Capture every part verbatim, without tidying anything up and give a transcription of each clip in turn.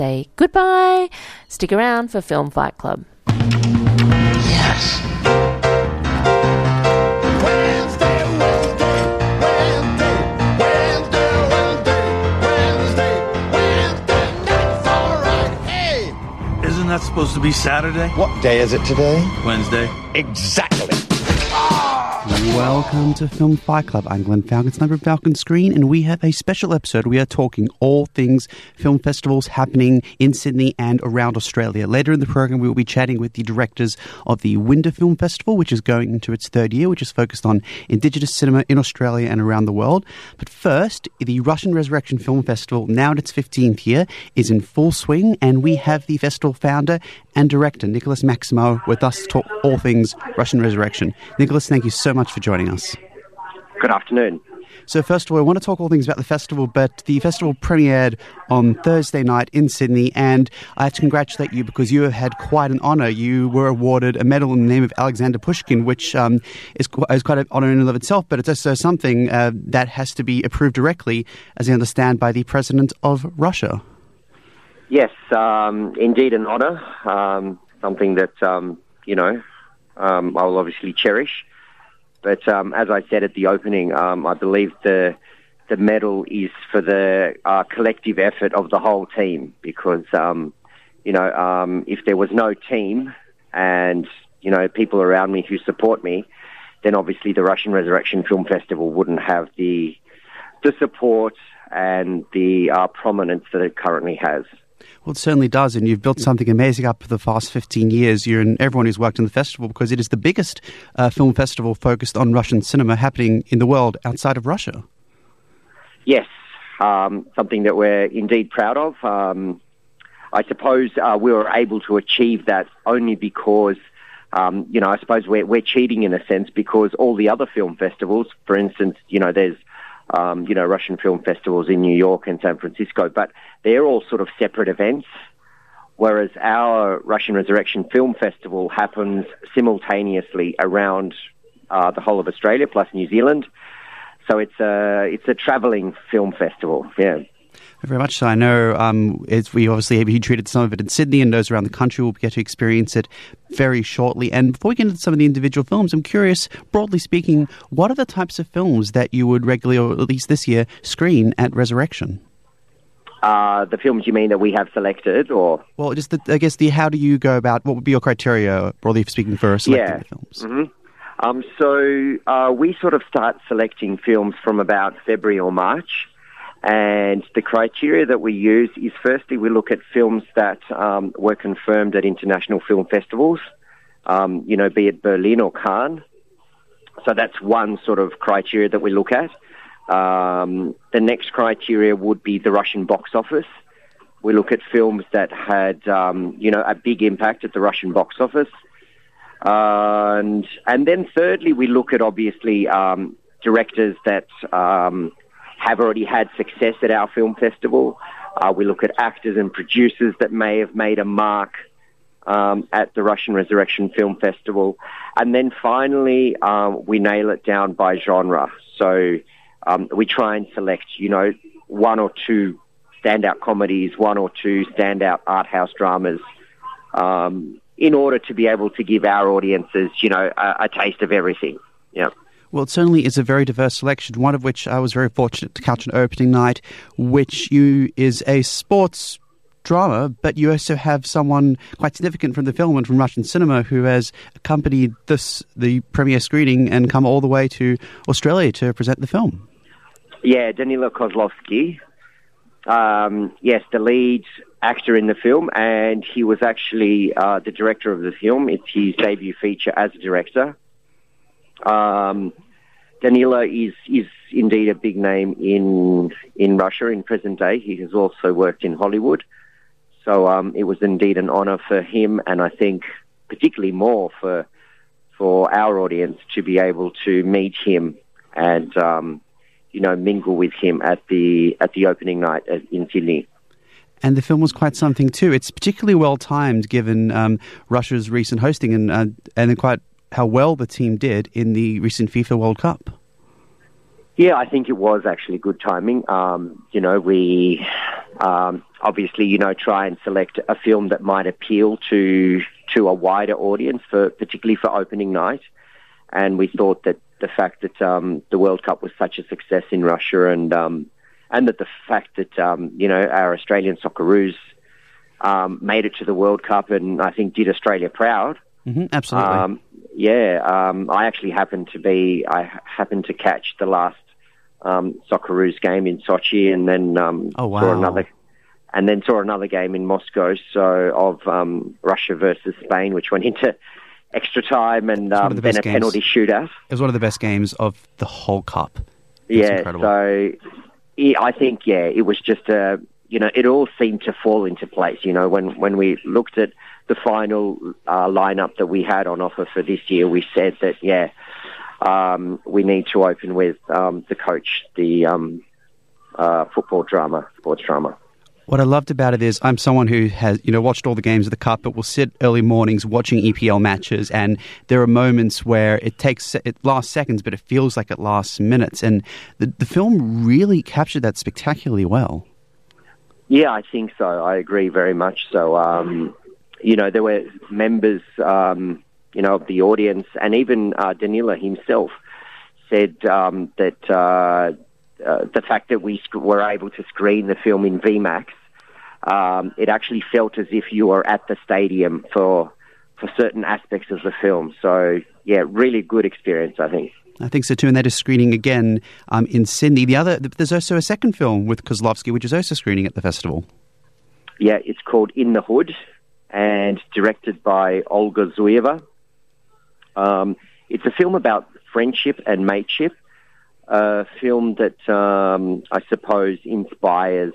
say goodbye. Stick around for Film Fight Club. Yes. Wednesday, Wednesday, Wednesday, Wednesday, Wednesday, Wednesday, Wednesday, that's all right. Hey! Isn't that supposed to be Saturday? What day is it today? Wednesday. Exactly. Welcome to Film Fight Club. I'm Glenn Falcon, sniper of Falcon Screen, and we have a special episode. We are talking all things film festivals happening in Sydney and around Australia. Later in the program, we will be chatting with the directors of the Winter Film Festival, which is going into its third year, which is focused on Indigenous cinema in Australia and around the world. But first, the Russian Resurrection Film Festival, now in its fifteenth year, is in full swing, and we have the festival founder and director, Nicholas Maximo, with us to talk all things Russian Resurrection. Nicholas, thank you so much for joining us. Good afternoon. So first of all, I want to talk all things about the festival, but the festival premiered on Thursday night in Sydney, and I have to congratulate you because you have had quite an honour. You were awarded a medal in the name of Alexander Pushkin, which um, is, is quite an honour in and of itself, but it's also something uh, that has to be approved directly, as I understand, by the President of Russia. Yes, um, indeed an honour, um, something that, um, you know, um, I will obviously cherish. But um, as I said at the opening, um, I believe the the medal is for the uh, collective effort of the whole team because, um, you know, um, if there was no team and, you know, people around me who support me, then obviously the Russian Resurrection Film Festival wouldn't have the the support and the uh, prominence that it currently has. Well, it certainly does, and you've built something amazing up for the past fifteen years. You and everyone who's worked in the festival, because it is the biggest uh, film festival focused on Russian cinema happening in the world outside of Russia. Yes, um, something that we're indeed proud of. Um, I suppose uh, we were able to achieve that only because, um, you know, I suppose we're, we're cheating in a sense because all the other film festivals, for instance, you know, there's Um, you know, Russian film festivals in New York and San Francisco, but they're all sort of separate events, whereas our Russian Resurrection Film Festival happens simultaneously around uh, the whole of Australia plus New Zealand. So it's a, it's a travelling film festival, yeah. Very much so. I know um, it's, we obviously have you treated some of it in Sydney, and those around the country will get to experience it very shortly. And before we get into some of the individual films, I'm curious, broadly speaking, what are the types of films that you would regularly, or at least this year, screen at Resurrection? Uh, the films you mean that we have selected, or? Well, just the, I guess the how do you go about, what would be your criteria, broadly speaking, for selecting yeah. the films? Mm-hmm. Um, so uh, we sort of start selecting films from about February or March. And the criteria that we use is, firstly, we look at films that um, were confirmed at international film festivals, um, you know, be it Berlin or Cannes. So that's one sort of criteria that we look at. Um, the next criteria would be the Russian box office. We look at films that had, um, you know, a big impact at the Russian box office. Uh, and, and then thirdly, we look at, obviously, um, directors that... Um, have already had success at our film festival. Uh, we look at actors and producers that may have made a mark um, at the Russian Resurrection Film Festival. And then finally, um, we nail it down by genre. So um, we try and select, you know, one or two standout comedies, one or two standout art house dramas, um, in order to be able to give our audiences, you know, a, a taste of everything. Yeah. Well, it certainly is a very diverse selection, one of which I was very fortunate to catch an opening night, which you is a sports drama, but you also have someone quite significant from the film and from Russian cinema who has accompanied this the premiere screening and come all the way to Australia to present the film. Yeah, Danilo Kozlovsky. Um, yes, the lead actor in the film, and he was actually uh, the director of the film. It's his debut feature as a director. Um, Danilo is, is indeed a big name in in Russia in present day. He has also worked in Hollywood. So um, it was indeed an honour for him, and I think particularly more for for our audience to be able to meet him and um, you know mingle with him at the at the opening night in Sydney. And the film was quite something too. It's particularly well timed given um, Russia's recent hosting and uh, and quite how well the team did in the recent FIFA World Cup. Yeah, I think it was actually good timing. Um, you know, we um, obviously, you know, try and select a film that might appeal to to a wider audience, for particularly for opening night. And we thought that the fact that um, the World Cup was such a success in Russia, and um, and that the fact that um, you know our Australian Socceroos um, made it to the World Cup, and I think did Australia proud. Mm-hmm, absolutely. Um, yeah, um, I actually happened to be, I happened to catch the last um, Socceroos game in Sochi, and then um, oh, wow. saw another, and then saw another game in Moscow. So of um, Russia versus Spain, which went into extra time, and um, the then a games. penalty shootout. It was one of the best games of the whole Cup. It was Yeah, incredible. so yeah, I think yeah, it was just a, you know, it all seemed to fall into place. You know, when when we looked at the final uh, lineup that we had on offer for this year, we said that, yeah, um, we need to open with um, the coach, the um, uh, football drama, sports drama. What I loved about it is I'm someone who has, you know, watched all the games of the Cup, but will sit early mornings watching E P L matches, and there are moments where it takes, it lasts seconds, but it feels like it lasts minutes. And the, the film really captured that spectacularly well. Yeah, I think so. I agree very much so. Um, you know, there were members, um, you know, of the audience, and even uh, Danila himself said um, that uh, uh, the fact that we sc- were able to screen the film in V MAX, um, it actually felt as if you were at the stadium for for certain aspects of the film. So, yeah, really good experience, I think. I think so too, and that is screening again um, in Sydney. The other, there's also a second film with Kozlovsky, which is also screening at the festival. Yeah, it's called In the Hood, and directed by Olga Zuyeva. Um, it's a film about friendship and mateship, a film that um, I suppose inspires,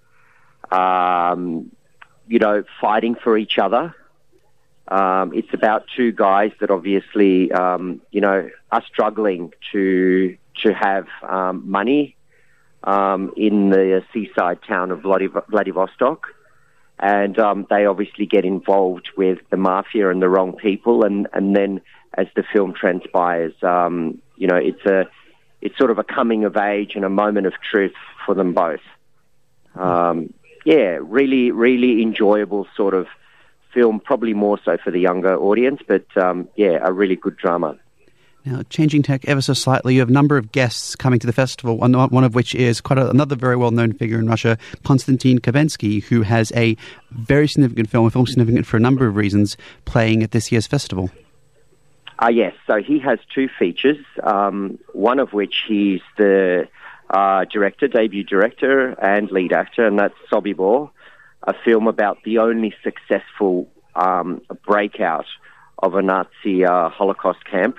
um, you know, fighting for each other. Um, it's about two guys that obviously, um, you know, are struggling to to have um, money um, in the seaside town of Vladiv- Vladivostok. And um, they obviously get involved with the mafia and the wrong people, and, and then as the film transpires, um, you know, it's a it's sort of a coming of age and a moment of truth for them both. Um, yeah, really, really enjoyable sort of film, probably more so for the younger audience, but um, yeah, a really good drama. Now, changing tack ever so slightly, you have a number of guests coming to the festival, one, one of which is quite a, another very well-known figure in Russia, Konstantin Kavensky, who has a very significant film, a film significant for a number of reasons, playing at this year's festival. Uh, yes, so he has two features, um, one of which he's the uh, director, debut director and lead actor, and that's Sobibor, a film about the only successful um, breakout of a Nazi uh, Holocaust camp.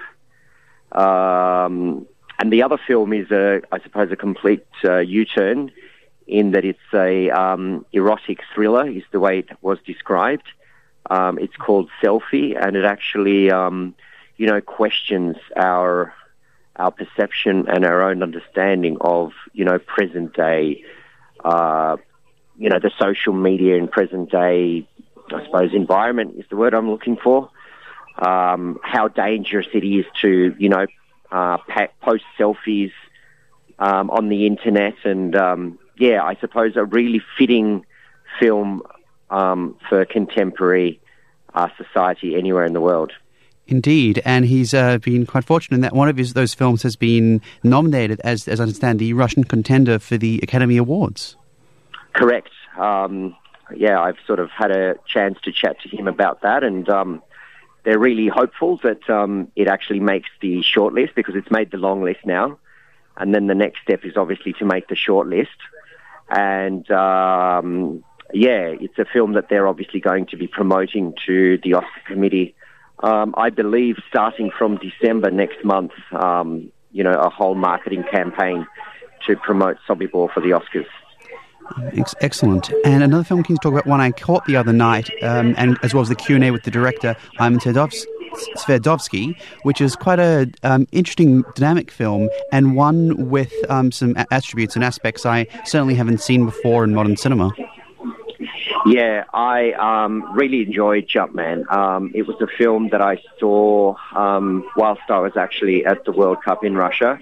Um, and the other film is, a, I suppose, a complete uh, U-turn in that it's a um, erotic thriller, is the way it was described. Um, it's called Selfie, and it actually, um, you know, questions our our perception and our own understanding of, you know, present day, uh, you know, the social media in present day, I suppose, environment is the word I'm looking for. Um, how dangerous it is to, you know, uh, pa- post selfies um, on the internet, and um, yeah, I suppose a really fitting film um, for contemporary uh, society anywhere in the world. Indeed, and he's uh, been quite fortunate in that one of his those films has been nominated as, as I understand, the Russian contender for the Academy Awards. Correct. Um, yeah, I've sort of had a chance to chat to him about that, and um, they're really hopeful that um, it actually makes the shortlist, because it's made the long list now. And then the next step is obviously to make the short list. And, um, yeah, it's a film that they're obviously going to be promoting to the Oscar committee, um, I believe, starting from December next month, um, you know, a whole marketing campaign to promote Sobibor for the Oscars. Ex- Excellent. And another film we can talk about, one I caught the other night, um, and as well as the Q and A with the director, Ivan Sverdovsky, which is quite a um, interesting, dynamic film, and one with um, some a- attributes and aspects I certainly haven't seen before in modern cinema. Yeah, I um, really enjoyed Jumpman. Um, it was a film that I saw um, whilst I was actually at the World Cup in Russia.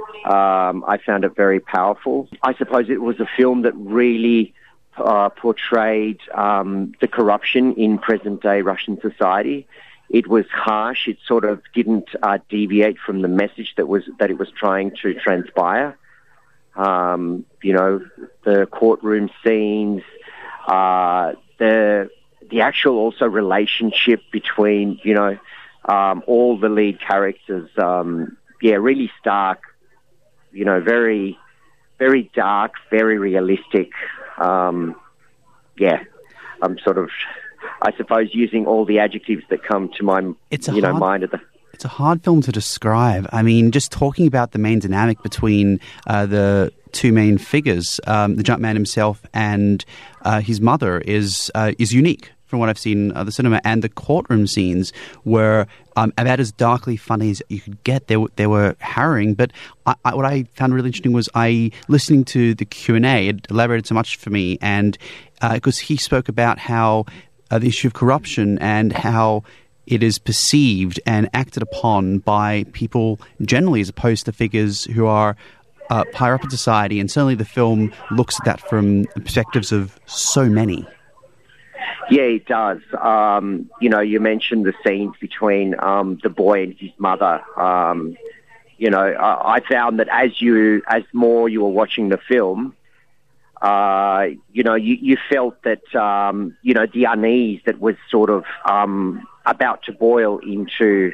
Um, I found it very powerful. I suppose it was a film that really uh, portrayed um, the corruption in present-day Russian society. It was harsh. It sort of didn't uh, deviate from the message that was that it was trying to transpire. Um, you know, the courtroom scenes, uh, the the actual also relationship between, you know, um, all the lead characters. Um, yeah, really stark. You know, very, very dark, very realistic. Um, yeah, I'm sort of, I suppose, using all the adjectives that come to my, It's a you know, hard- mind at the. It's a hard film to describe. I mean, just talking about the main dynamic between uh, the two main figures, um, the Jumpman himself and uh, his mother, is uh, is unique from what I've seen at the cinema. And the courtroom scenes were um, about as darkly funny as you could get. They were, they were harrowing. But I, I, what I found really interesting was I listening to the Q and A. It elaborated so much for me, and because uh, he spoke about how uh, the issue of corruption and how it is perceived and acted upon by people generally as opposed to figures who are uh, higher up in society. And certainly the film looks at that from perspectives of so many. Yeah, it does. Um, you know, you mentioned the scenes between um, the boy and his mother. Um, you know, I, I found that as you, as more you were watching the film, uh, you know, you, you felt that, um, you know, the unease that was sort of um, about to boil into,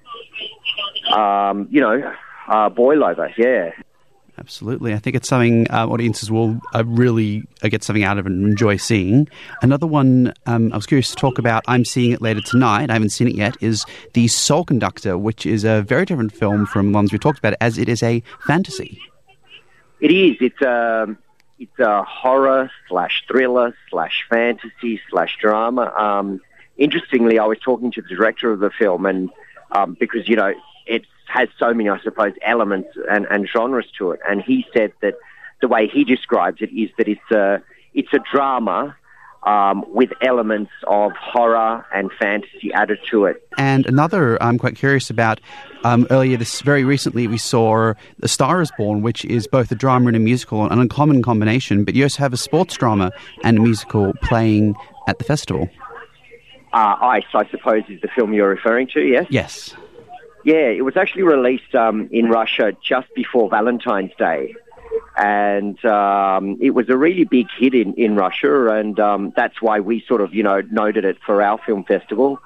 um, you know, uh, boil over, yeah. Absolutely. I think it's something uh, audiences will uh, really uh, get something out of and enjoy seeing. Another one um, I was curious to talk about, I'm seeing it later tonight, I haven't seen it yet, is The Soul Conductor, which is a very different film from ones we talked about, as it is a fantasy. It is. It's a, it's a horror slash thriller slash fantasy slash drama. Um, interestingly, I was talking to the director of the film, and um, because, you know, it has so many, I suppose, elements and, and genres to it. And he said that the way he describes it is that it's a, it's a drama um, with elements of horror and fantasy added to it. And another I'm quite curious about, um, earlier this, very recently we saw A Star is Born, which is both a drama and a musical, an uncommon combination, but you also have a sports drama and a musical playing at the festival. Uh, Ice, I suppose, is the film you're referring to, yes? Yes. Yeah, it was actually released um, in Russia just before Valentine's Day. And um, it was a really big hit in, in Russia, and um, that's why we sort of, you know, noted it for our film festival.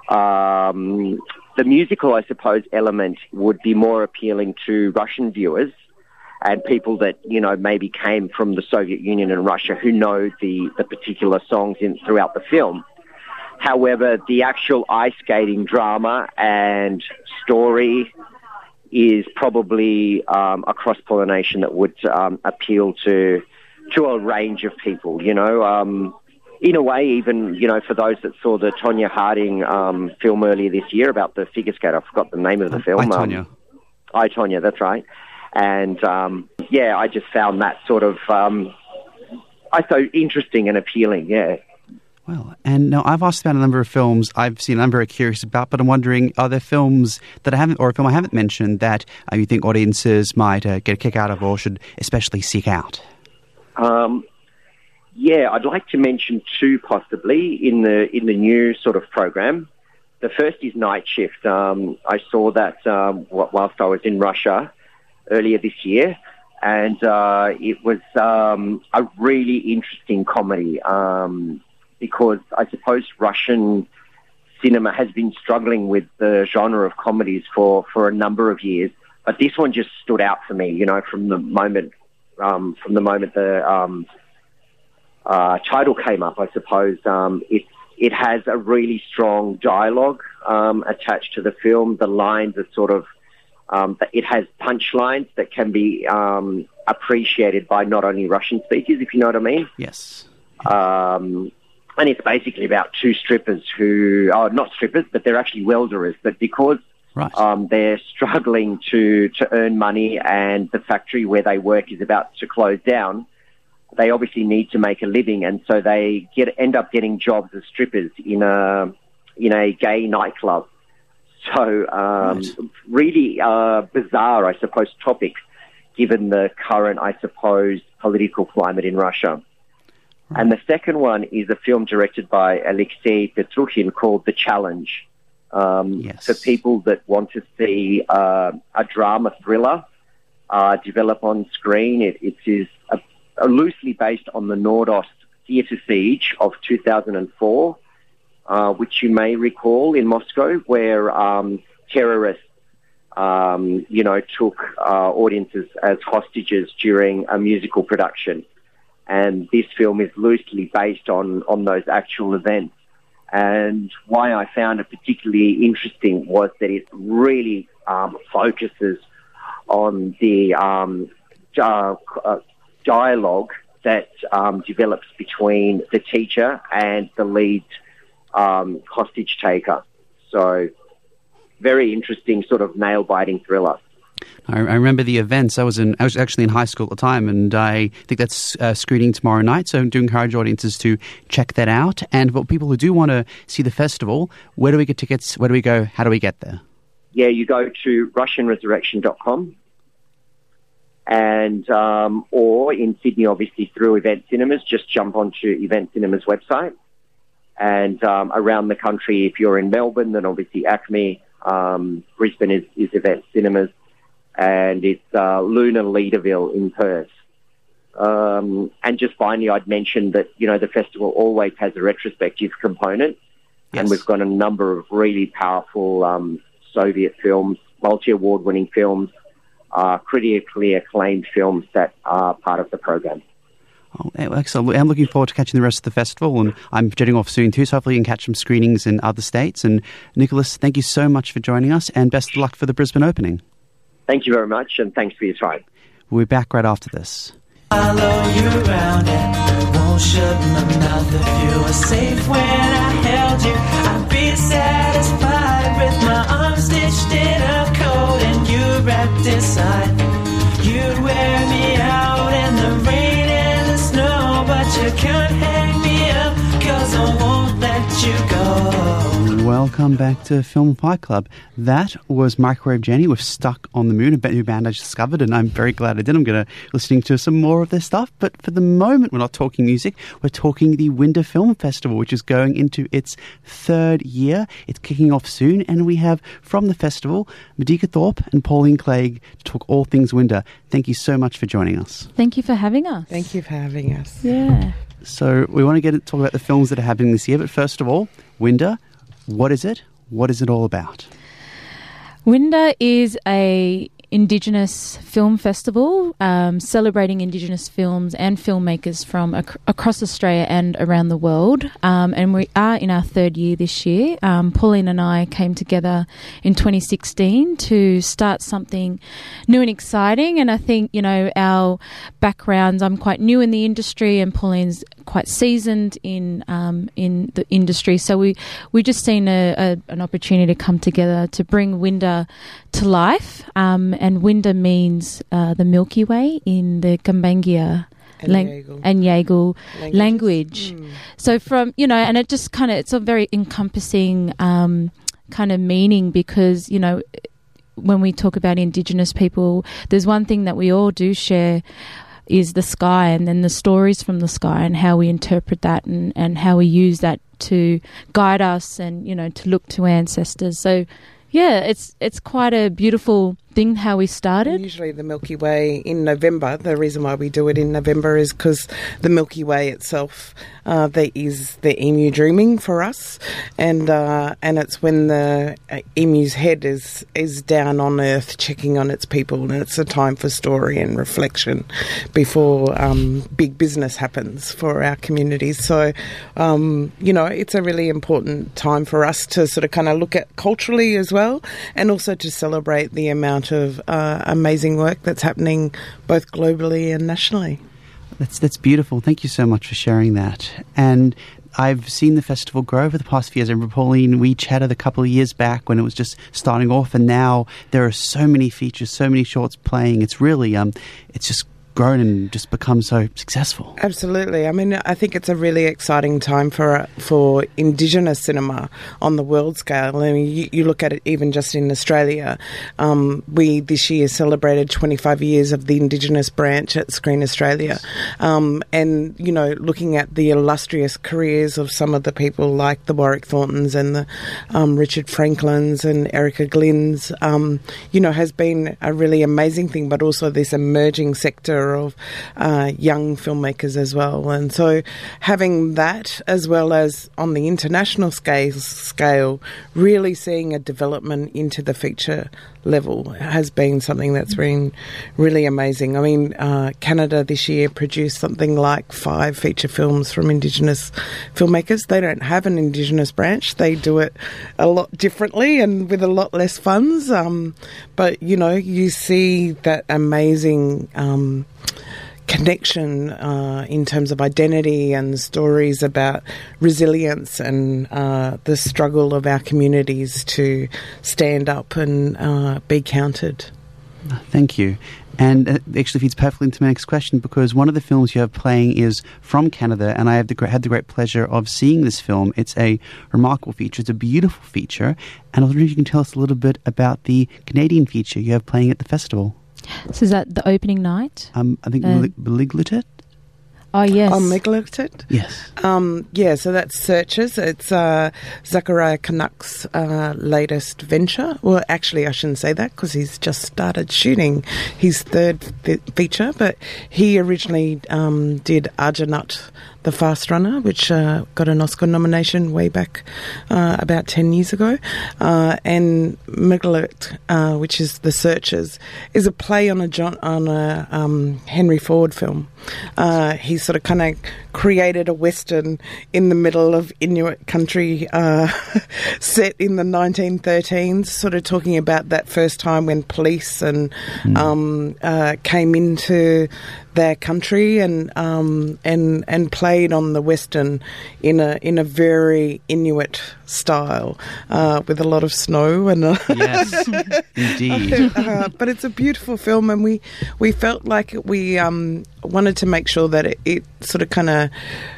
Um, the musical, I suppose, element would be more appealing to Russian viewers and people that, you know, maybe came from the Soviet Union and Russia who know the, the particular songs in throughout the film. However, the actual ice skating drama and story is probably um, a cross-pollination that would um, appeal to to a range of people, you know. Um, in a way, even, you know, for those that saw the Tonya Harding um, film earlier this year about the figure skater, I forgot the name of the film. I, Tonya. Um, I, Tonya, that's right. And, um, yeah, I just found that sort of, um, I thought, interesting and appealing, yeah. Well, and now I've asked about a number of films I've seen, I'm very curious about, but I'm wondering, are there films that I haven't, or a film I haven't mentioned that uh, you think audiences might uh, get a kick out of or should especially seek out? Um, yeah, I'd like to mention two possibly in the in the new sort of program. The first is Night Shift. Um, I saw that um, whilst I was in Russia earlier this year, and uh, it was um, a really interesting comedy. Um, because I suppose Russian cinema has been struggling with the genre of comedies for, for a number of years. But this one just stood out for me, you know, from the moment um, from the moment the um, uh, title came up, I suppose. Um, it, it has a really strong dialogue um, attached to the film. The lines are sort of, um, it has punchlines that can be um, appreciated by not only Russian speakers, if you know what I mean. Yes. Um, and it's basically about two strippers who are not strippers, but they're actually welderers. But because right. um, they're struggling to, to earn money and the factory where they work is about to close down, they obviously need to make a living. And so they get end up getting jobs as strippers in a, in a gay nightclub. So um, right. really uh, bizarre, I suppose, topics. given the current, I suppose, political climate in Russia. And the second one is a film directed by Alexei Petruchin called The Challenge. Um, Yes. For people that want to see uh, a drama thriller uh, develop on screen, it, it is a, a loosely based on the Nordost theatre siege of two thousand four, uh, which you may recall in Moscow, where um, terrorists, um, you know, took uh, audiences as hostages during a musical production. And this film is loosely based on, on those actual events. And why I found it particularly interesting was that it really um, focuses on the um, uh, uh, dialogue that um, develops between the teacher and the lead um, hostage taker. So, very interesting sort of nail-biting thriller. I, I remember the events. I was in. I was actually in high school at the time, and I think that's uh, screening tomorrow night. So I do encourage audiences to check that out. And for people who do want to see the festival, where do we get tickets? Where do we go? How do we get there? Yeah, you go to russian resurrection dot com, and um, or in Sydney, obviously through Event Cinemas. Just jump onto Event Cinemas website, and um, around the country, if you're in Melbourne, then obviously Acme. Um, Brisbane is, is Event Cinemas. And it's uh, Luna Leaderville in Perth. Um, and just finally, I'd mention that, you know, the festival always has a retrospective component. Yes. And we've got a number of really powerful um, Soviet films, multi-award winning films, uh, critically acclaimed films that are part of the program. Oh, excellent. I'm looking forward to catching the rest of the festival, and I'm jetting off soon too, so hopefully you can catch some screenings in other states. And Nicholas, thank you so much for joining us, and best of luck for the Brisbane opening. Thank you very much, and thanks for your time. We'll be back right after this. Follow you around and won't shut my mouth if you were safe when I held you. I'd be satisfied with my arms stitched in a coat and you wrapped inside. You'd wear me out in the rain and the snow, but you can't hang me up 'cause I won't let you go. Welcome back to Film Fight Club. That was Microwave Jenny with Stuck on the Moon, a new band I discovered, and I'm very glad I did. I'm going to be listening to some more of their stuff. But for the moment, we're not talking music. We're talking the Winter Film Festival, which is going into its third year. It's kicking off soon, and we have from the festival, Medika Thorpe and Pauline Clegg to talk all things winter. Thank you so much for joining us. Thank you for having us. Thank you for having us. Yeah. So we want to get talk about the films that are happening this year. But first of all, Winter. What is it? What is it all about? Winda is a Indigenous film festival um, celebrating Indigenous films and filmmakers from ac- across Australia and around the world. Um, and we are in our third year this year. Um, Pauline and I came together in twenty sixteen to start something new and exciting. And I think, you know, our backgrounds, I'm quite new in the industry and Pauline's quite seasoned in um, in the industry. So we, we just seen a, a, an opportunity to come together to bring Winda to life. Um, and Winda means uh, the Milky Way in the Kambangia And lang- Yaegul. and Yaegul Languages. language. Mm. So from, you know, and it just kind of, it's a very encompassing um, kind of meaning because, you know, when we talk about Indigenous people, there's one thing that we all do share is the sky, and then the stories from the sky and how we interpret that and, and how we use that to guide us and, you know, to look to ancestors. So, yeah, it's it's quite a beautiful thing how we started. Usually the Milky Way in November, the reason why we do it in November is because the Milky Way itself, uh, there is the emu dreaming for us, and uh, and it's when the uh, emu's head is, is down on Earth checking on its people, and it's a time for story and reflection before um, big business happens for our communities. So, um, you know, it's a really important time for us to sort of kind of look at culturally as well, and also to celebrate the amount of uh, amazing work that's happening both globally and nationally. That's that's beautiful. Thank you so much for sharing that. And I've seen the festival grow over the past few years. I remember, Pauline, we chatted a couple of years back when it was just starting off, and now there are so many features, so many shorts playing. It's really, um, it's just grown and just become so successful. Absolutely. I mean, I think it's a really exciting time for for Indigenous cinema on the world scale. I mean, you, you look at it even just in Australia. Um, we this year celebrated twenty-five years of the Indigenous branch at Screen Australia. Um, and, you know, looking at the illustrious careers of some of the people like the Warwick Thorntons and the um, Richard Franklins and Erica Glynns, um, you know, has been a really amazing thing, but also this emerging sector of uh, young filmmakers as well. And so having that, as well as on the international scale, scale really seeing a development into the feature level has been something that's been really amazing. I mean, uh, Canada this year produced something like five feature films from Indigenous filmmakers. They don't have an Indigenous branch. They do it a lot differently and with a lot less funds. Um, but, you know, you see that amazing um, connection uh, in terms of identity and stories about resilience and uh, the struggle of our communities to stand up and uh, be counted. Thank you. And it actually feeds perfectly into my next question, because one of the films you have playing is from Canada, and I have the, gr- had the great pleasure of seeing this film. It's a remarkable feature. It's a beautiful feature. And I was wondering if you can tell us a little bit about the Canadian feature you have playing at the festival. So is that the opening night? Um, I think Uh, Maliglitit? Oh, yes. On Megalithit? Yes. Um, yeah, so that's Searchers. It's uh, Zachariah Canuck's uh, latest venture. Well, actually, I shouldn't say that because he's just started shooting his third fe- feature, but he originally um, did Arjunut, The Fast Runner, which uh, got an Oscar nomination way back uh, about ten years ago. Uh, and Megalith, uh, which is The Searchers, is a play on a, John, on a um, Henry Ford film. Uh, he sort of kind of created a Western in the middle of Inuit country uh, set in the nineteen thirteens, sort of talking about that first time when police and mm. um, uh, came into their country and um, and and played on the Western in a in a very Inuit style uh, with a lot of snow and uh, yes, indeed. uh, but it's a beautiful film, and we we felt like we um, wanted to make sure that it, it sort of kind of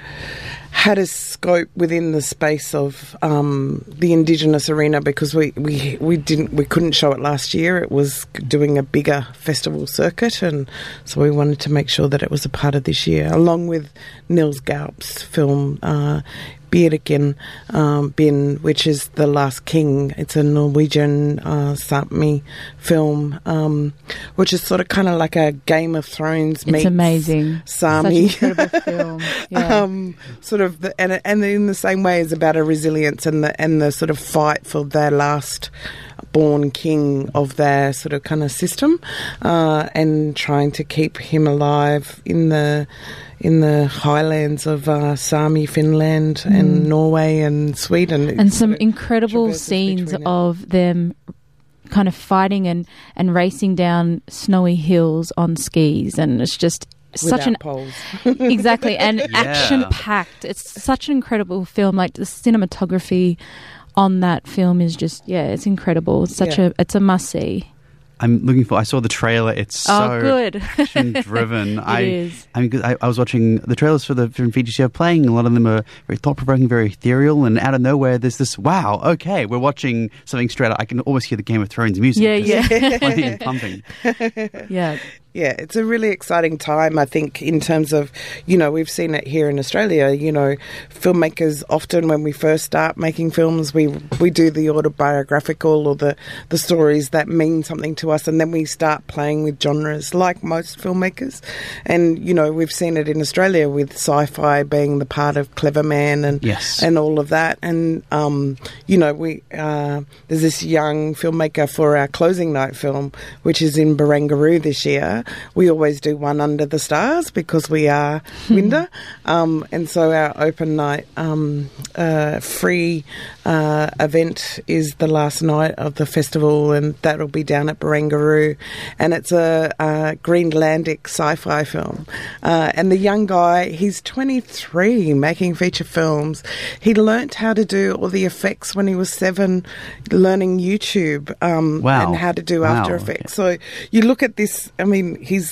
had a scope within the space of um, the Indigenous arena, because we, we, we didn't we couldn't show it last year. It was doing a bigger festival circuit, and so we wanted to make sure that it was a part of this year, along with Nils Gaup's film uh, Birken um, Bin, which is The Last King. It's a Norwegian uh, Sápmi film, um, which is sort of kind of like a Game of Thrones meets It's amazing. Sámi. Such an incredible film. Yeah. um, sort of, the, and and in the same way is about a resilience and the and the sort of fight for their last born king of their sort of kind of system, uh, and trying to keep him alive in the in the highlands of uh, Sami, Finland, mm. and Norway and Sweden. And some incredible scenes of them kind of fighting and, and racing down snowy hills on skis, and it's just Without such an poles. exactly and Yeah. action packed. It's such an incredible film. Like the cinematography on that film is just yeah, it's incredible. It's such Yeah. a it's a must see. I'm looking for. I saw the trailer. It's so Oh, good. action driven. It I, is. I mean, 'cause I, I was watching the trailers for the different features you have playing. A lot of them are very thought provoking, very ethereal, and out of nowhere, there's this. Wow, okay, we're watching something straight up. I can almost hear the Game of Thrones music. Yeah, just yeah. playing and pumping. Yeah. Yeah, it's a really exciting time, I think, in terms of, you know, we've seen it here in Australia. You know, filmmakers often, when we first start making films, we we do the autobiographical or the, the stories that mean something to us, and then we start playing with genres like most filmmakers. And, you know, we've seen it in Australia with sci-fi being the part of Clever Man and, Yes. and all of that. And, um, you know, we uh, there's this young filmmaker for our closing night film, which is in Barangaroo this year. We always do one under the stars because we are Winda, um, and so our open night um, uh, free uh, event is the last night of the festival, and that'll be down at Barangaroo, and it's a, a Greenlandic sci-fi film. Uh, and the young guy, he's twenty-three, making feature films. He learnt how to do all the effects when he was seven, learning YouTube um, Wow. and how to do Wow, After okay. Effects. So you look at this, I mean, he's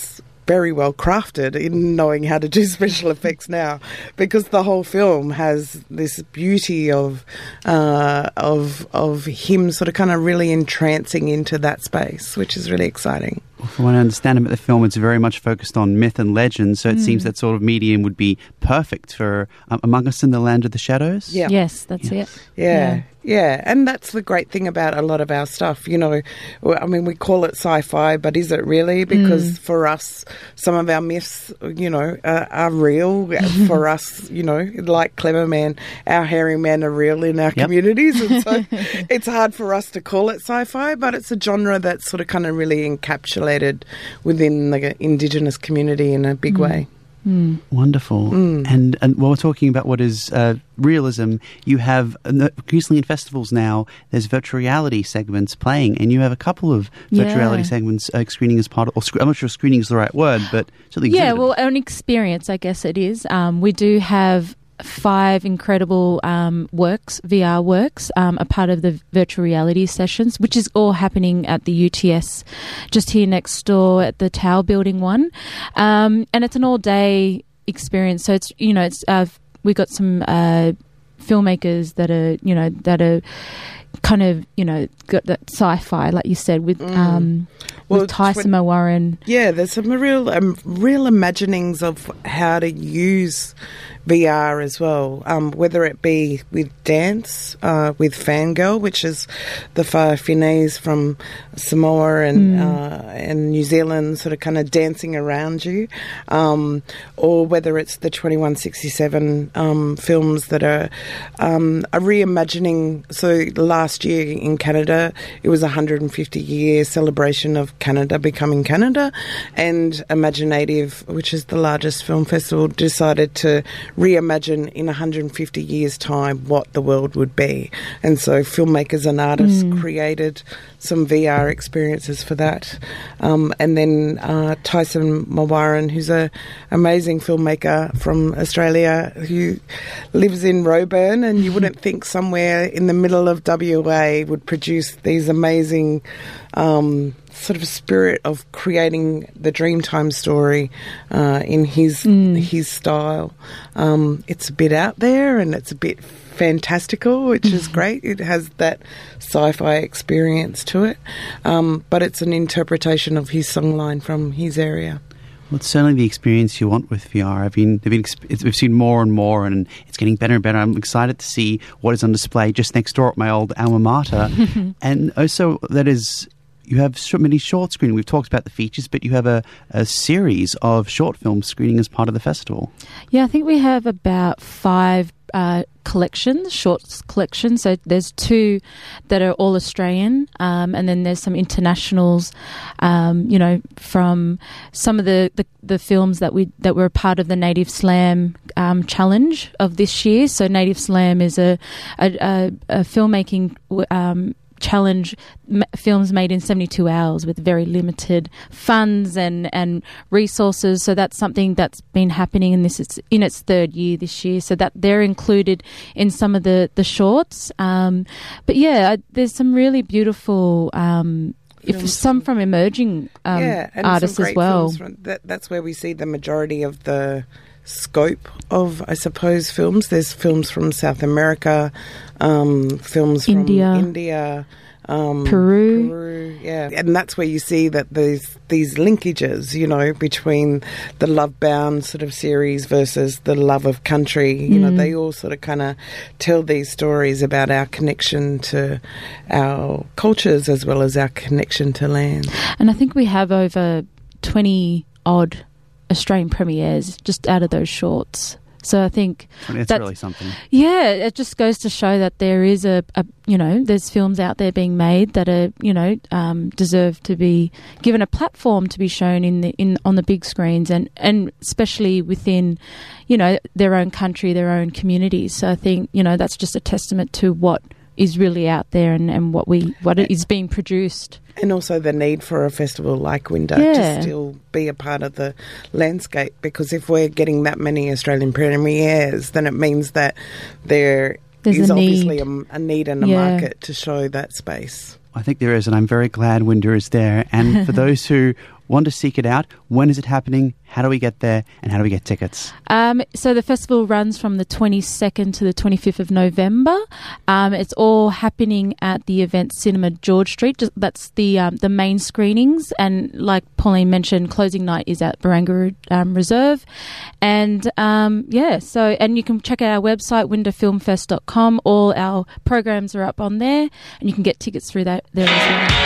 very well crafted in knowing how to do special effects now, because the whole film has this beauty of uh, of of him sort of kind of really entrancing into that space, which is really exciting. From what I understand about the film, it's very much focused on myth and legend, so it Mm. seems that sort of medium would be perfect for um, Among Us in the Land of the Shadows. Yeah. Yes, that's Yeah. it. Yeah, yeah, and that's the great thing about a lot of our stuff. You know, well, I mean, we call it sci-fi, but is it really? Because for us, some of our myths, you know, are, are real. For us, you know, like Clever Man, our hairy men are real in our Yep. communities, and so it's hard for us to call it sci-fi, but it's a genre that's sort of kind of really encapsulated within the Indigenous community in a big way. Wonderful. And, and while we're talking about what is uh, realism, you have, uh, recently in festivals now, there's virtual reality segments playing, and you have a couple of virtual Yeah. reality segments uh, screening as part of, or sc- I'm not sure if screening is the right word, but certainly Yeah, exhibited. well, an experience, I guess it is. Um, we do have five incredible um, works, V R works, um, a part of the virtual reality sessions, which is all happening at the U T S, just here next door at the Tower Building one, um, and it's an all-day experience. So it's you know it's uh, we got some uh, filmmakers that are you know that are kind of you know got that sci-fi, like you said, with um, Well, with Tyson twen- Warren. Yeah, there's some real, um, real imaginings of how to use V R as well, um, whether it be with dance, uh, with Fangirl, which is the Whāwhinis from Samoa and uh, and New Zealand sort of kind of dancing around you, um, or whether it's the twenty-one sixty-seven um, films that are um, a reimagining. So last year in Canada, it was a one hundred fifty year celebration of Canada becoming Canada, and Imaginative, which is the largest film festival, decided to reimagine in one hundred fifty years' time what the world would be. And so filmmakers and artists created some V R experiences for that. Um, and then uh, Tyson Mawaran, who's an amazing filmmaker from Australia who lives in Roebourne, and you wouldn't think somewhere in the middle of W A would produce these amazing um, sort of spirit of creating the Dreamtime story uh, in his his style. Um, it's a bit out there and it's a bit fantastical, which is great. It has that sci-fi experience to it, um, but it's an interpretation of his songline from his area. Well, it's certainly the experience you want with V R. I've been, I've been exp- it's, we've seen more and more, and it's getting better and better. I'm excited to see what is on display just next door at my old alma mater. And also, that is, you have so many short screening. We've talked about the features, but you have a, a series of short film screening as part of the festival. Yeah, I think we have about five uh, collections, short collections. So there's two that are all Australian, um, and then there's some internationals. Um, you know, from some of the, the, the films that we that were a part of the Native Slam um, challenge of this year. So Native Slam is a a, a, a filmmaking. Um, challenge m- films made in seventy-two hours with very limited funds and, and resources. So that's something that's been happening, and this is in its third year this year. So that they're included in some of the, the shorts. Um, but yeah, there's some really beautiful um, if Films. some from emerging um, yeah, and artists some as great well. films from- that, that's where we see the majority of the scope of, I suppose, films. There's films from South America, um, films from India. India, um, Peru. Peru, yeah, and that's where you see that there's these linkages, you know, between the Love Bound sort of series versus the Love of Country. You know, they all sort of kind of tell these stories about our connection to our cultures as well as our connection to land. And I think we have over twenty odd Australian premieres just out of those shorts. So I think I mean, it's that's- really something. Yeah, it just goes to show that there is a, a you know, there's films out there being made that are, you know, um, deserve to be given a platform to be shown in the in on the big screens, and, and especially within, you know, their own country, their own communities. So I think, you know, that's just a testament to what is really out there and, and what we what is being produced. And also the need for a festival like Winda Yeah. to still be a part of the landscape, because if we're getting that many Australian premieres, then it means that there There's is a obviously need. a, a need and a Yeah. market to show that space. I think there is, and I'm very glad Winda is there. And for those who want to seek it out, when is it happening? How do we get there? And how do we get tickets? Um, so the festival runs from the twenty-second to the twenty-fifth of November. Um, it's all happening at the Event Cinema George Street. Just, that's the um, the main screenings. And like Pauline mentioned, closing night is at Barangaroo um, Reserve. And um, yeah, so and you can check out our website, winda film fest dot com. All our programs are up on there, and you can get tickets through that there as well.